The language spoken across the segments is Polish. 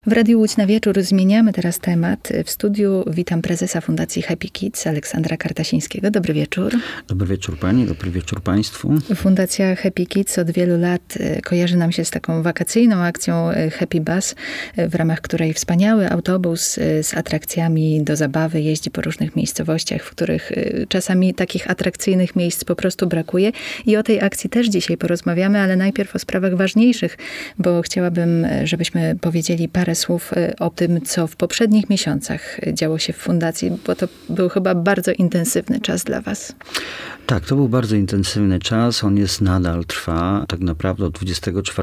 W Radiu Łódź na wieczór zmieniamy teraz temat. W studiu witam prezesa Fundacji Happy Kids, Aleksandra Kartasińskiego. Dobry wieczór. Dobry wieczór pani, dobry wieczór państwu. Fundacja Happy Kids od wielu lat kojarzy nam się z taką wakacyjną akcją Happy Bus, w ramach której wspaniały autobus z atrakcjami do zabawy jeździ po różnych miejscowościach, w których czasami takich atrakcyjnych miejsc po prostu brakuje. I o tej akcji też dzisiaj porozmawiamy, ale najpierw o sprawach ważniejszych, bo chciałabym, żebyśmy powiedzieli parę słów o tym, co w poprzednich miesiącach działo się w fundacji, bo to był chyba bardzo intensywny czas dla was. Tak, to był bardzo intensywny czas. On nadal trwa. Tak naprawdę od 24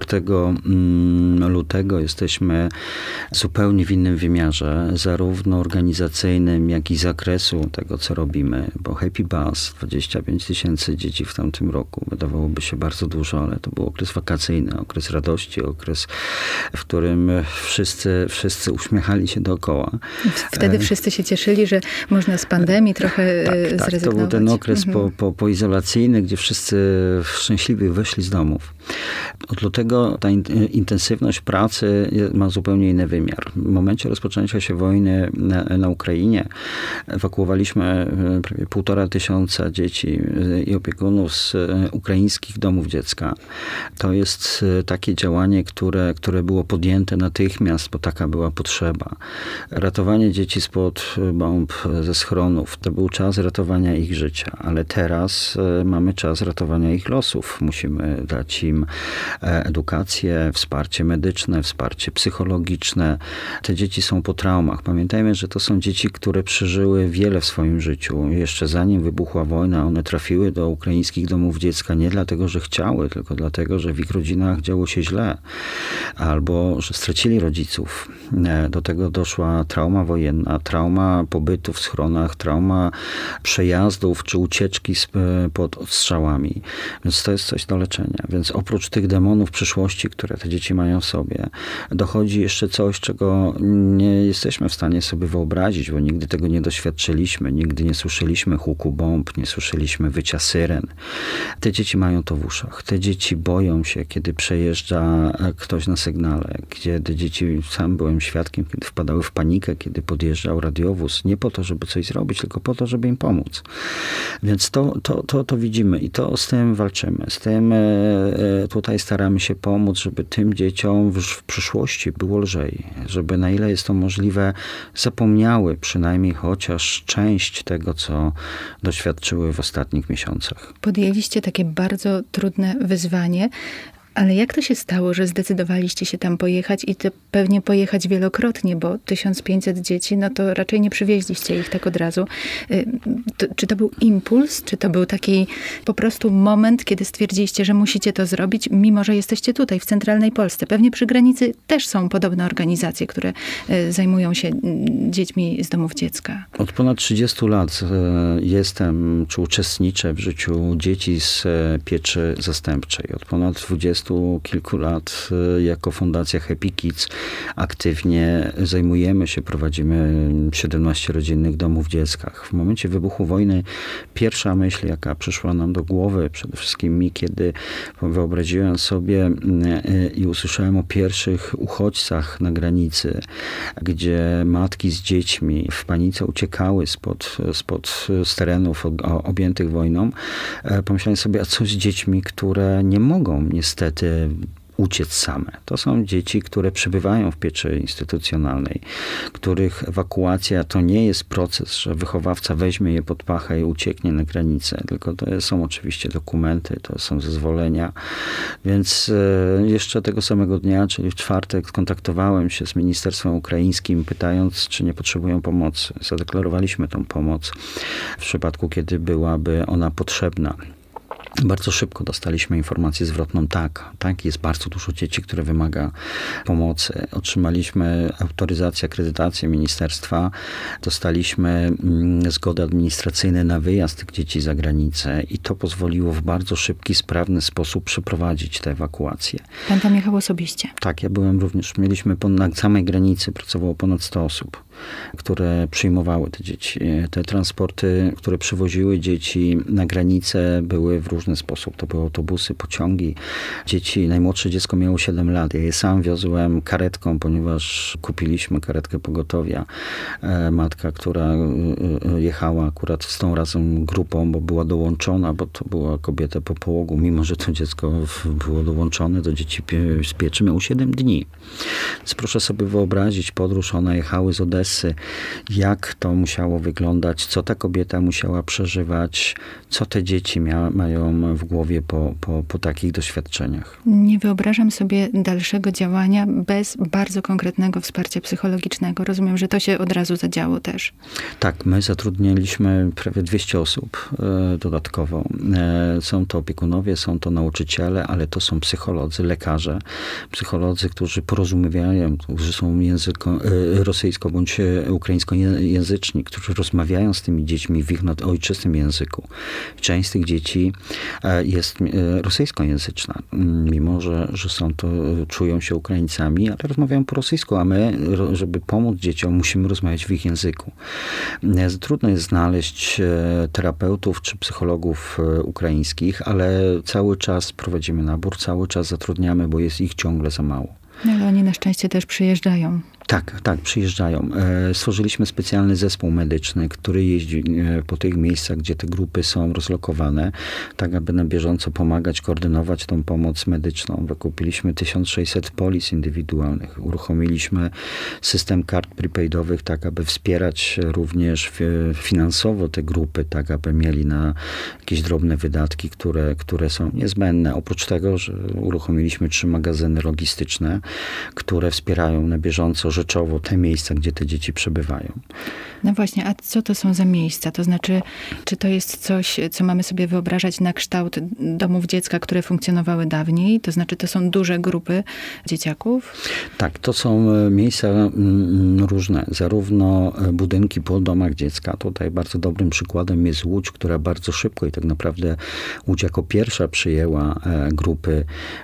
lutego jesteśmy zupełnie w innym wymiarze, zarówno organizacyjnym, jak i zakresu tego, co robimy. Bo Happy Bus, 25 tysięcy dzieci w tamtym roku. Wydawałoby się bardzo dużo, ale to był okres wakacyjny, okres radości, okres, w którym wszyscy uśmiechali się dookoła. Wtedy wszyscy się cieszyli, że można z pandemii trochę zrezygnować. Tak, to był ten okres poizolacyjny, gdzie wszyscy szczęśliwie wyszli z domów. Od lutego ta intensywność pracy ma zupełnie inny wymiar. W momencie rozpoczęcia się wojny na Ukrainie ewakuowaliśmy prawie 1500 dzieci i opiekunów z ukraińskich domów dziecka. To jest takie działanie, które było podjęte natychmiast, bo taka była potrzeba. Ratowanie dzieci spod bomb, ze schronów, to był czas ratowania ich życia, ale teraz mamy czas ratowania ich losów. Musimy dać im edukację, wsparcie medyczne, wsparcie psychologiczne. Te dzieci są po traumach. Pamiętajmy, że to są dzieci, które przeżyły wiele w swoim życiu. Jeszcze zanim wybuchła wojna, one trafiły do ukraińskich domów dziecka nie dlatego, że chciały, tylko dlatego, że w ich rodzinach działo się źle. Albo, że stracili rodziców. Do tego doszła trauma wojenna, trauma pobytu w schronach, trauma przejazdów czy ucieczki pod ostrzałami. Więc to jest coś do leczenia. Więc oprócz tych demonów przyszłości, które te dzieci mają w sobie, dochodzi jeszcze coś, czego nie jesteśmy w stanie sobie wyobrazić, bo nigdy tego nie doświadczyliśmy, nigdy nie słyszeliśmy huku bomb, nie słyszeliśmy wycia syren. Te dzieci mają to w uszach. Te dzieci boją się, kiedy przejeżdża ktoś na sygnale. Kiedy dzieci, sam byłem świadkiem, kiedy wpadały w panikę, kiedy podjeżdżał radiowóz. Nie po to, żeby coś zrobić, tylko po to, żeby im pomóc. Więc to widzimy i to z tym walczymy. Z tym tutaj staramy się pomóc, żeby tym dzieciom w przyszłości było lżej. Żeby na ile jest to możliwe, zapomniały przynajmniej chociaż część tego, co doświadczyły w ostatnich miesiącach. Podjęliście takie bardzo trudne wyzwanie. Ale jak to się stało, że zdecydowaliście się tam pojechać i to pewnie pojechać wielokrotnie, bo 1500 dzieci, no to raczej nie przywieźliście ich tak od razu. Czy to był impuls, czy to był taki po prostu moment, kiedy stwierdziliście, że musicie to zrobić, mimo że jesteście tutaj, w centralnej Polsce? Pewnie przy granicy też są podobne organizacje, które zajmują się dziećmi z domów dziecka. Od ponad 30 lat jestem, czy uczestniczę w życiu dzieci z pieczy zastępczej. Od ponad 20 kilku lat jako Fundacja Happy Kids aktywnie zajmujemy się, prowadzimy 17 rodzinnych domów dziecka. W momencie wybuchu wojny pierwsza myśl, jaka przyszła nam do głowy, przede wszystkim mi, kiedy wyobraziłem sobie i usłyszałem o pierwszych uchodźcach na granicy, gdzie matki z dziećmi w panice uciekały z terenów objętych wojną, pomyślałem sobie, a co z dziećmi, które nie mogą niestety uciec same. To są dzieci, które przebywają w pieczy instytucjonalnej, których ewakuacja to nie jest proces, że wychowawca weźmie je pod pachę i ucieknie na granicę, tylko to są oczywiście dokumenty, to są zezwolenia. Więc jeszcze tego samego dnia, czyli w czwartek, kontaktowałem się z ministerstwem ukraińskim, pytając, czy nie potrzebują pomocy. Zadeklarowaliśmy tą pomoc w przypadku, kiedy byłaby ona potrzebna. Bardzo szybko dostaliśmy informację zwrotną, tak, jest bardzo dużo dzieci, które wymaga pomocy. Otrzymaliśmy autoryzację, akredytację ministerstwa, dostaliśmy zgody administracyjne na wyjazd tych dzieci za granicę i to pozwoliło w bardzo szybki, sprawny sposób przeprowadzić tę ewakuację. Pan tam jechał osobiście? Tak, ja byłem również, mieliśmy na samej granicy, pracowało ponad 100 osób. które przyjmowały te dzieci. Te transporty, które przywoziły dzieci na granicę, były w różny sposób. To były autobusy, pociągi. Dzieci, najmłodsze dziecko miało 7 lat. Ja je sam wiozłem karetką, ponieważ kupiliśmy karetkę pogotowia. Matka, która jechała akurat z tą razem grupą, bo była dołączona, bo to była kobieta po połogu, mimo że to dziecko było dołączone do dzieci z pieczy, miało 7 dni. Więc proszę sobie wyobrazić podróż, one jechały z Odessy, jak to musiało wyglądać, co ta kobieta musiała przeżywać, co te dzieci mają w głowie po takich doświadczeniach. Nie wyobrażam sobie dalszego działania bez bardzo konkretnego wsparcia psychologicznego. Rozumiem, że to się od razu zadziało też. Tak, my zatrudniliśmy prawie 200 osób dodatkowo. Są to opiekunowie, są to nauczyciele, ale to są psycholodzy, lekarze, psycholodzy, którzy porozumiewają, którzy są rosyjsko- bądź ukraińskojęzyczni, którzy rozmawiają z tymi dziećmi w ich ojczystym języku. Część z tych dzieci jest rosyjskojęzyczna, mimo że czują się Ukraińcami, ale rozmawiają po rosyjsku, a my, żeby pomóc dzieciom, musimy rozmawiać w ich języku. Trudno jest znaleźć terapeutów czy psychologów ukraińskich, ale cały czas prowadzimy nabór, cały czas zatrudniamy, bo jest ich ciągle za mało. No, ale oni na szczęście też przyjeżdżają. Tak, przyjeżdżają. Stworzyliśmy specjalny zespół medyczny, który jeździ po tych miejscach, gdzie te grupy są rozlokowane, tak aby na bieżąco pomagać, koordynować tą pomoc medyczną. Wykupiliśmy 1600 polis indywidualnych. Uruchomiliśmy system kart prepaidowych, tak aby wspierać również finansowo te grupy, tak aby mieli na jakieś drobne wydatki, które są niezbędne. Oprócz tego, że uruchomiliśmy 3 magazyny logistyczne, które wspierają na bieżąco rzeczowo te miejsca, gdzie te dzieci przebywają. No właśnie, a co to są za miejsca? To znaczy, czy to jest coś, co mamy sobie wyobrażać na kształt domów dziecka, które funkcjonowały dawniej? To znaczy, to są duże grupy dzieciaków? Tak, to są miejsca różne. Zarówno budynki po domach dziecka. Tutaj bardzo dobrym przykładem jest Łódź, która bardzo szybko i tak naprawdę Łódź jako pierwsza przyjęła grupy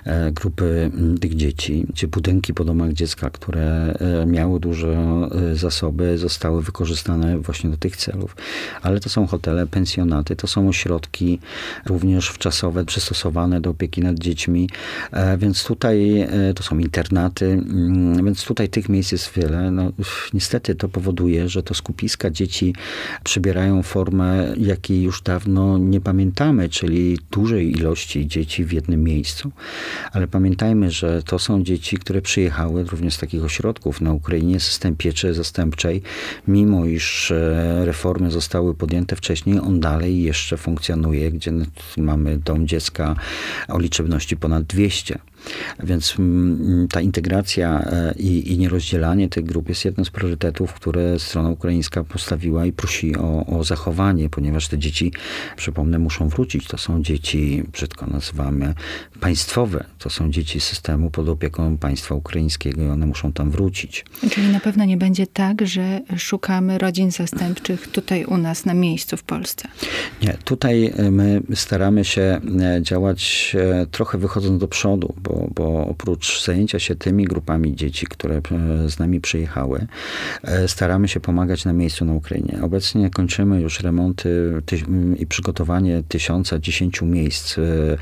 tych dzieci, gdzie budynki po domach dziecka, które miały duże zasoby, zostały wykorzystane właśnie do tych celów. Ale to są hotele, pensjonaty, to są ośrodki również wczasowe, przystosowane do opieki nad dziećmi, więc tutaj to są internaty, więc tutaj tych miejsc jest wiele. No, niestety to powoduje, że to skupiska dzieci przybierają formę, jakiej już dawno nie pamiętamy, czyli dużej ilości dzieci w jednym miejscu. Ale pamiętajmy, że to są dzieci, które przyjechały również z takich ośrodków na Ukrainie, system pieczy zastępczej, mimo iż reformy zostały podjęte wcześniej, on dalej jeszcze funkcjonuje, gdzie mamy dom dziecka o liczebności ponad 200. Więc ta integracja i nierozdzielanie tych grup jest jednym z priorytetów, które strona ukraińska postawiła i prosi o zachowanie, ponieważ te dzieci, przypomnę, muszą wrócić. To są dzieci, brzydko nazywamy, państwowe. To są dzieci systemu pod opieką państwa ukraińskiego i one muszą tam wrócić. Czyli na pewno nie będzie tak, że szukamy rodzin zastępczych tutaj u nas na miejscu w Polsce. Nie, tutaj my staramy się działać trochę wychodząc do przodu, bo oprócz zajęcia się tymi grupami dzieci, które z nami przyjechały, staramy się pomagać na miejscu na Ukrainie. Obecnie kończymy już remonty i przygotowanie 1010 miejsc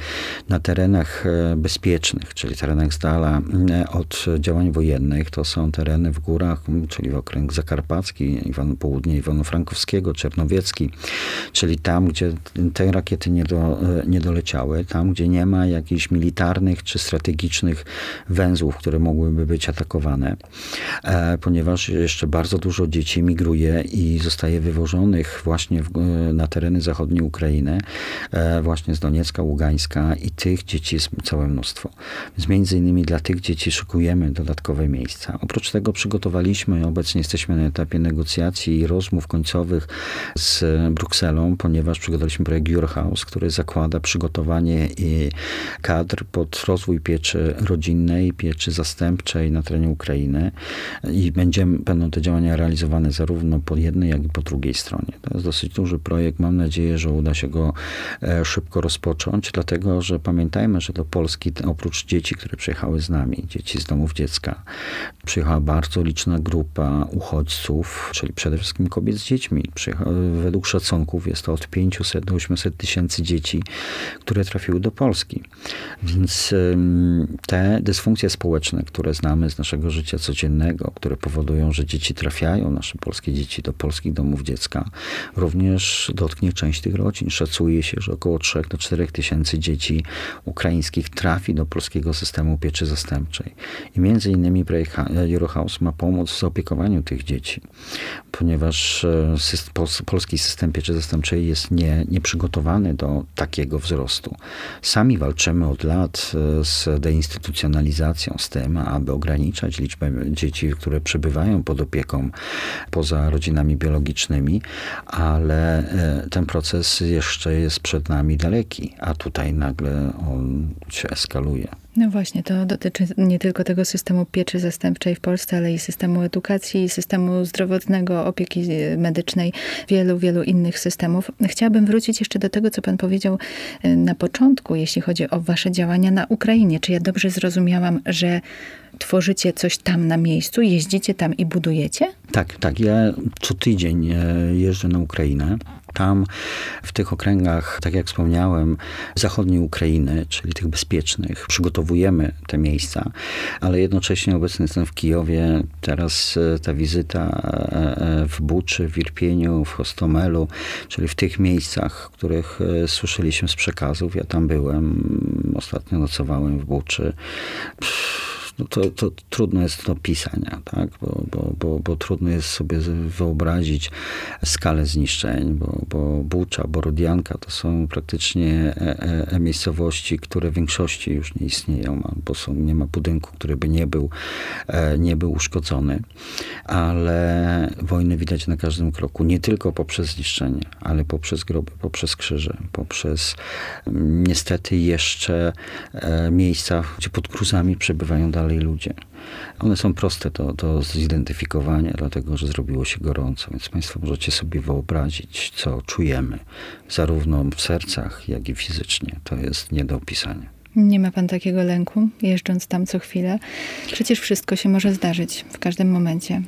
na terenach bezpiecznych, czyli terenach z dala od działań wojennych. To są tereny w górach, czyli okręg zakarpacki, południe Iwano-Frankowskiego, Czernowiecki, czyli tam, gdzie te rakiety nie doleciały, tam, gdzie nie ma jakichś militarnych czy strategicznych węzłów, które mogłyby być atakowane, ponieważ jeszcze bardzo dużo dzieci migruje i zostaje wywożonych właśnie na tereny zachodniej Ukrainy, właśnie z Doniecka, Ługańska i tych dzieci jest całe mnóstwo. Więc między innymi dla tych dzieci szykujemy dodatkowe miejsca. Oprócz tego przygotowaliśmy, obecnie jesteśmy na etapie negocjacji i rozmów końcowych z Brukselą, ponieważ przygotowaliśmy projekt Your House, który zakłada przygotowanie i kadr pod rozwój pieczy rodzinnej, pieczy zastępczej na terenie Ukrainy i będą te działania realizowane zarówno po jednej, jak i po drugiej stronie. To jest dosyć duży projekt. Mam nadzieję, że uda się go szybko rozpocząć, dlatego, że pamiętajmy, że do Polski oprócz dzieci, które przyjechały z nami, dzieci z domów dziecka, przyjechała bardzo liczna grupa uchodźców, czyli przede wszystkim kobiet z dziećmi. Według szacunków jest to od 500 do 800 tysięcy dzieci, które trafiły do Polski. Więc te dysfunkcje społeczne, które znamy z naszego życia codziennego, które powodują, że dzieci trafiają, nasze polskie dzieci, do polskich domów dziecka, również dotknie część tych rodzin. Szacuje się, że około 3 do 4 tysięcy dzieci ukraińskich trafi do polskiego systemu pieczy zastępczej. I między innymi projekt Eurohouse ma pomóc w zaopiekowaniu tych dzieci, ponieważ polski system pieczy zastępczej jest nieprzygotowany do takiego wzrostu. Sami walczymy od lat z deinstytucjonalizacją, z tym, aby ograniczać liczbę dzieci, które przebywają pod opieką poza rodzinami biologicznymi, ale ten proces jeszcze jest przed nami daleki, a tutaj nagle on się eskaluje. No właśnie, to dotyczy nie tylko tego systemu pieczy zastępczej w Polsce, ale i systemu edukacji, systemu zdrowotnego, opieki medycznej, wielu innych systemów. Chciałabym wrócić jeszcze do tego, co pan powiedział na początku, jeśli chodzi o wasze działania na Ukrainie. Czy ja dobrze zrozumiałam, że tworzycie coś tam na miejscu, jeździcie tam i budujecie? Tak. Ja co tydzień jeżdżę na Ukrainę. Tam w tych okręgach, tak jak wspomniałem, zachodniej Ukrainy, czyli tych bezpiecznych, przygotowujemy te miejsca, ale jednocześnie obecny jestem w Kijowie. Teraz ta wizyta w Buczy, w Irpieniu, w Hostomelu, czyli w tych miejscach, których słyszeliśmy z przekazów. Ja tam byłem, ostatnio nocowałem w Buczy. No to trudno jest do pisania, tak? Bo trudno jest sobie wyobrazić skalę zniszczeń, bo Bucza, Borodianka to są praktycznie miejscowości, które w większości już nie istnieją, bo nie ma budynku, który by nie był uszkodzony. Ale wojny widać na każdym kroku, nie tylko poprzez zniszczenie, ale poprzez groby, poprzez krzyże, poprzez niestety jeszcze miejsca, gdzie pod gruzami przebywają dalej ludzie. One są proste do zidentyfikowania, dlatego że zrobiło się gorąco, więc państwo możecie sobie wyobrazić, co czujemy, zarówno w sercach, jak i fizycznie. To jest nie do opisania. Nie ma pan takiego lęku, jeżdżąc tam co chwilę? Przecież wszystko się może zdarzyć w każdym momencie.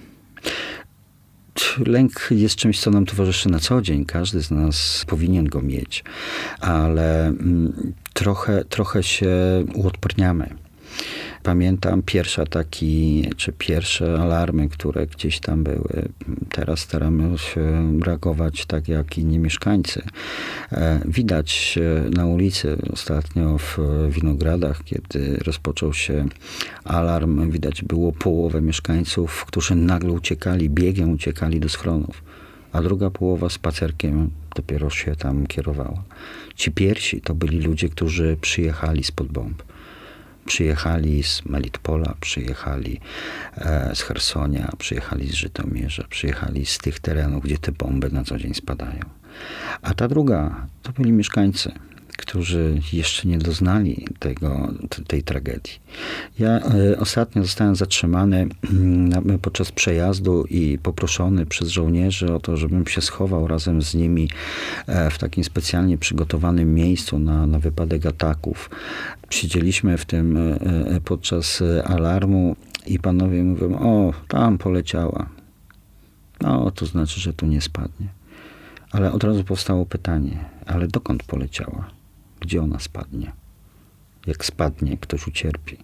Lęk jest czymś, co nam towarzyszy na co dzień. Każdy z nas powinien go mieć, ale trochę się uodporniamy. Pamiętam pierwsze alarmy, które gdzieś tam były. Teraz staramy się reagować tak, jak inni mieszkańcy. Widać na ulicy ostatnio w Winogradach, kiedy rozpoczął się alarm, widać było połowę mieszkańców, którzy nagle biegiem uciekali do schronów, a druga połowa spacerkiem dopiero się tam kierowała. Ci pierwsi to byli ludzie, którzy przyjechali spod bomb. Przyjechali z Melitpola, przyjechali z Chersonia, przyjechali z Żytomierza, przyjechali z tych terenów, gdzie te bomby na co dzień spadają. A ta druga to byli mieszkańcy, którzy jeszcze nie doznali tej tragedii. Ja ostatnio zostałem zatrzymany podczas przejazdu i poproszony przez żołnierzy o to, żebym się schował razem z nimi w takim specjalnie przygotowanym miejscu na wypadek ataków. Siedzieliśmy w tym podczas alarmu i panowie mówią: o, tam poleciała. No, to znaczy, że tu nie spadnie. Ale od razu powstało pytanie: ale dokąd poleciała? Gdzie ona spadnie? Jak spadnie, ktoś ucierpi.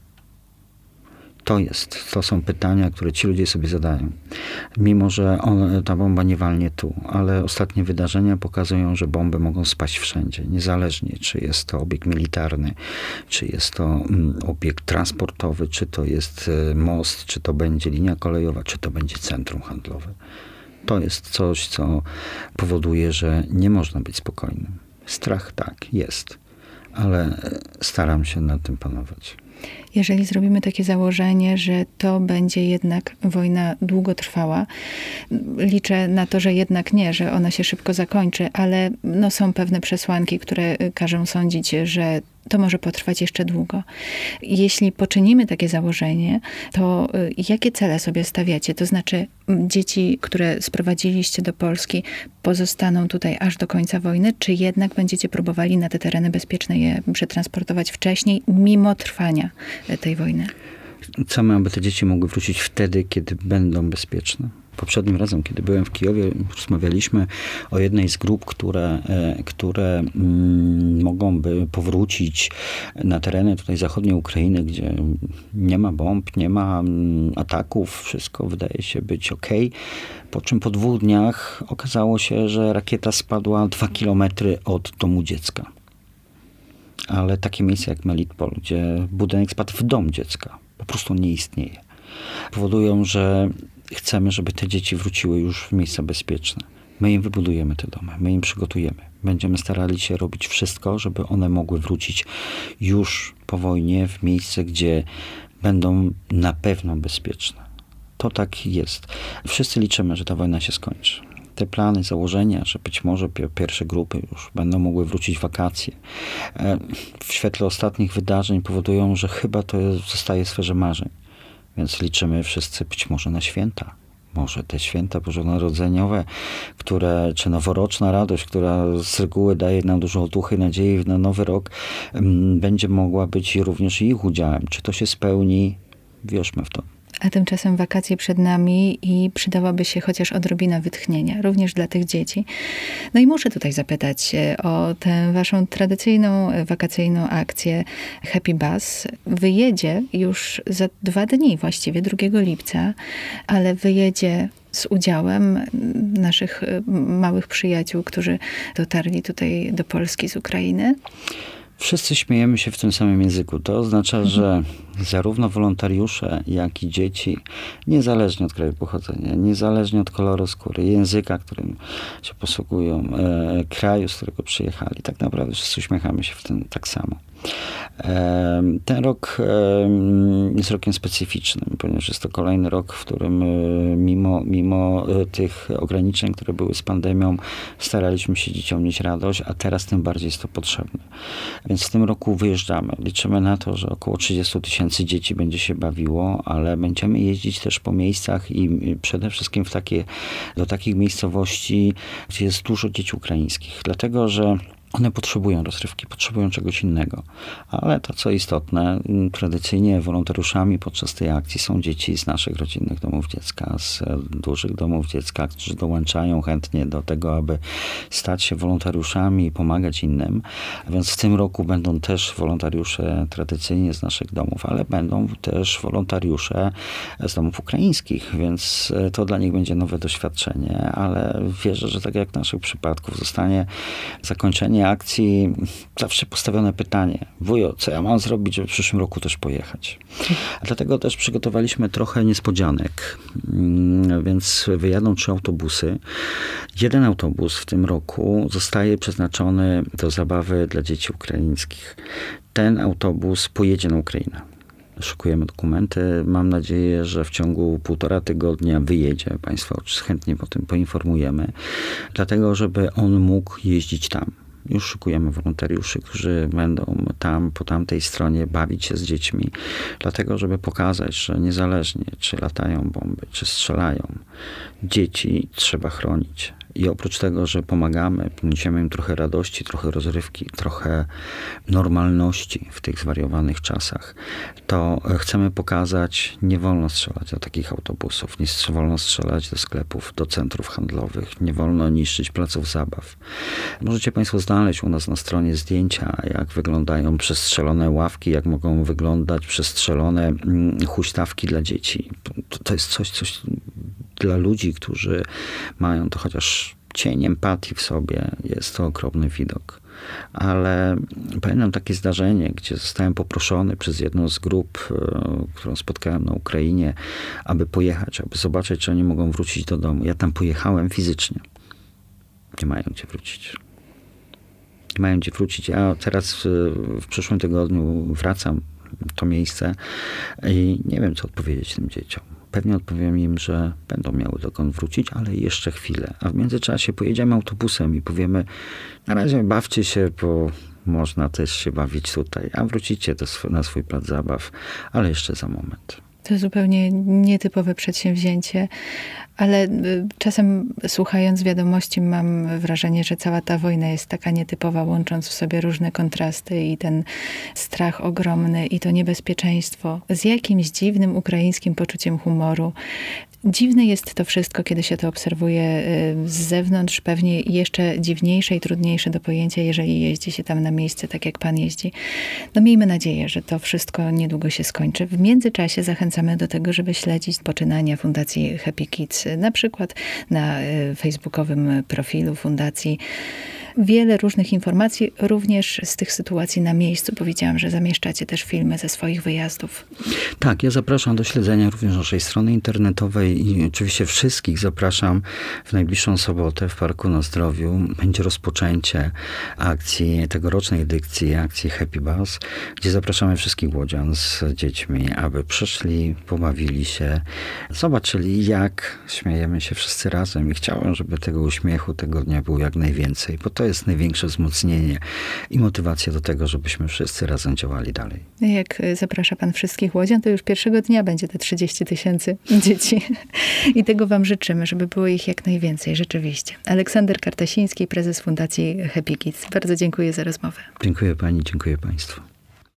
To są pytania, które ci ludzie sobie zadają. Mimo że ta bomba nie walnie tu, ale ostatnie wydarzenia pokazują, że bomby mogą spaść wszędzie, niezależnie czy jest to obiekt militarny, czy jest to obiekt transportowy, czy to jest most, czy to będzie linia kolejowa, czy to będzie centrum handlowe. To jest coś, co powoduje, że nie można być spokojnym. Strach tak, jest, ale staram się nad tym panować. Jeżeli zrobimy takie założenie, że to będzie jednak wojna długotrwała, liczę na to, że jednak nie, że ona się szybko zakończy, ale są pewne przesłanki, które każą sądzić, że to może potrwać jeszcze długo. Jeśli poczynimy takie założenie, to jakie cele sobie stawiacie? To znaczy dzieci, które sprowadziliście do Polski, pozostaną tutaj aż do końca wojny, czy jednak będziecie próbowali na te tereny bezpieczne je przetransportować wcześniej, mimo trwania tej wojny? Chcemy, aby te dzieci mogły wrócić wtedy, kiedy będą bezpieczne. Poprzednim razem, kiedy byłem w Kijowie, rozmawialiśmy o jednej z grup, które mogą by powrócić na tereny tutaj zachodniej Ukrainy, gdzie nie ma bomb, nie ma ataków, wszystko wydaje się być okej. Po czym po 2 dniach okazało się, że rakieta spadła 2 kilometry od domu dziecka. Ale takie miejsce jak Melitopol, gdzie budynek spadł w dom dziecka, po prostu nie istnieje. Powodują, że chcemy, żeby te dzieci wróciły już w miejsca bezpieczne. My im wybudujemy te domy, my im przygotujemy. Będziemy starali się robić wszystko, żeby one mogły wrócić już po wojnie w miejsce, gdzie będą na pewno bezpieczne. To tak jest. Wszyscy liczymy, że ta wojna się skończy. Te plany, założenia, że być może pierwsze grupy już będą mogły wrócić w wakacje, w świetle ostatnich wydarzeń powodują, że chyba to zostaje w sferze marzeń. Więc liczymy wszyscy być może na święta. Może te święta bożonarodzeniowe, czy noworoczna radość, która z reguły daje nam dużo otuchy, nadziei na nowy rok, będzie mogła być również ich udziałem. Czy to się spełni? Wierzmy w to. A tymczasem wakacje przed nami i przydałaby się chociaż odrobina wytchnienia, również dla tych dzieci. No i muszę tutaj zapytać o tę waszą tradycyjną wakacyjną akcję Happy Bus. Wyjedzie już za 2 dni, właściwie 2 lipca, ale wyjedzie z udziałem naszych małych przyjaciół, którzy dotarli tutaj do Polski z Ukrainy. Wszyscy śmiejemy się w tym samym języku. To oznacza, że zarówno wolontariusze, jak i dzieci, niezależnie od kraju pochodzenia, niezależnie od koloru skóry, języka, którym się posługują, kraju, z którego przyjechali, tak naprawdę wszyscy uśmiechamy się w tym tak samo. Ten rok jest rokiem specyficznym, ponieważ jest to kolejny rok, w którym mimo tych ograniczeń, które były z pandemią, staraliśmy się dzieciom nieść radość, a teraz tym bardziej jest to potrzebne. Więc w tym roku wyjeżdżamy. Liczymy na to, że około 30 000 dzieci będzie się bawiło, ale będziemy jeździć też po miejscach i przede wszystkim do takich miejscowości, gdzie jest dużo dzieci ukraińskich. Dlatego, że one potrzebują rozrywki, potrzebują czegoś innego. Ale to, co istotne, tradycyjnie wolontariuszami podczas tej akcji są dzieci z naszych rodzinnych domów dziecka, z dużych domów dziecka, którzy dołączają chętnie do tego, aby stać się wolontariuszami i pomagać innym. Więc w tym roku będą też wolontariusze tradycyjnie z naszych domów, ale będą też wolontariusze z domów ukraińskich, więc to dla nich będzie nowe doświadczenie, ale wierzę, że tak jak w naszych przypadków zostanie zakończenie akcji zawsze postawione pytanie: wujo, co ja mam zrobić, żeby w przyszłym roku też pojechać? A dlatego też przygotowaliśmy trochę niespodzianek. Więc wyjadą 3 autobusy. 1 autobus w tym roku zostaje przeznaczony do zabawy dla dzieci ukraińskich. Ten autobus pojedzie na Ukrainę. Szykujemy dokumenty. Mam nadzieję, że w ciągu 1,5 tygodnia wyjedzie. Państwa chętnie o tym poinformujemy. Dlatego, żeby on mógł jeździć tam. Już szykujemy wolontariuszy, którzy będą tam, po tamtej stronie bawić się z dziećmi. Dlatego, żeby pokazać, że niezależnie czy latają bomby, czy strzelają, dzieci trzeba chronić. I oprócz tego, że pomagamy, niesiemy im trochę radości, trochę rozrywki, trochę normalności w tych zwariowanych czasach, to chcemy pokazać, nie wolno strzelać do takich autobusów, nie wolno strzelać do sklepów, do centrów handlowych, nie wolno niszczyć placów zabaw. Możecie Państwo znaleźć u nas na stronie zdjęcia, jak wyglądają przestrzelone ławki, jak mogą wyglądać przestrzelone huśtawki dla dzieci. To jest coś dla ludzi, którzy mają to chociaż cień empatii w sobie. Jest to okropny widok. Ale pamiętam takie zdarzenie, gdzie zostałem poproszony przez jedną z grup, którą spotkałem na Ukrainie, aby pojechać, aby zobaczyć, czy oni mogą wrócić do domu. Ja tam pojechałem fizycznie. Nie mają gdzie wrócić. Nie mają gdzie wrócić. Ja teraz w przyszłym tygodniu wracam w to miejsce i nie wiem, co odpowiedzieć tym dzieciom. Pewnie odpowiem im, że będą miały dokąd wrócić, ale jeszcze chwilę. A w międzyczasie pojedziemy autobusem i powiemy: na razie bawcie się, bo można też się bawić tutaj, a wrócicie na swój plac zabaw, ale jeszcze za moment. To zupełnie nietypowe przedsięwzięcie, ale czasem słuchając wiadomości mam wrażenie, że cała ta wojna jest taka nietypowa, łącząc w sobie różne kontrasty i ten strach ogromny i to niebezpieczeństwo z jakimś dziwnym ukraińskim poczuciem humoru. Dziwne jest to wszystko, kiedy się to obserwuje z zewnątrz. Pewnie jeszcze dziwniejsze i trudniejsze do pojęcia, jeżeli jeździ się tam na miejsce, tak jak pan jeździ. No miejmy nadzieję, że to wszystko niedługo się skończy. W międzyczasie zachęcamy do tego, żeby śledzić poczynania Fundacji Happy Kids, na przykład na facebookowym profilu Fundacji. Wiele różnych informacji, również z tych sytuacji na miejscu. Powiedziałam, że zamieszczacie też filmy ze swoich wyjazdów. Tak, ja zapraszam do śledzenia również naszej strony internetowej i oczywiście wszystkich zapraszam w najbliższą sobotę w Parku na Zdrowiu. Będzie rozpoczęcie akcji, tegorocznej edycji akcji Happy Bus, gdzie zapraszamy wszystkich łodzian z dziećmi, aby przyszli, pobawili się, zobaczyli, jak śmiejemy się wszyscy razem i chciałem, żeby tego uśmiechu tego dnia było jak najwięcej, bo to jest największe wzmocnienie i motywacja do tego, żebyśmy wszyscy razem działali dalej. Jak zaprasza pan wszystkich łodzian, to już pierwszego dnia będzie te 30 000 dzieci. I tego wam życzymy, żeby było ich jak najwięcej, rzeczywiście. Aleksander Kartasiński, prezes Fundacji Happy Kids. Bardzo dziękuję za rozmowę. Dziękuję pani, dziękuję państwu.